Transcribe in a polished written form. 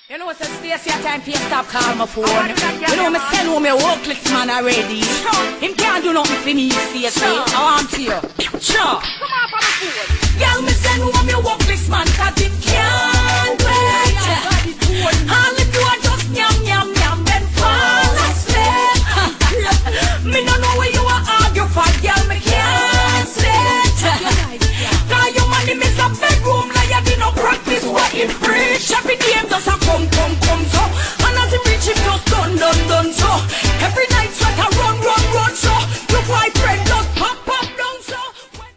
You know, so Stacey a time for you stop call my phone. You know, me send home your workless man already. Him can't do nothing for me, Stacey. I want to you. Sure. Come on for the phone. Girl, me send home your workless man, cause him can't wait. All him do are just yam, yam, yam, then fall asleep. Me no know where you are argue for, girl, me can't sit. Cause your money miss a bedroom, like you did no practice what you preach. Every game does a come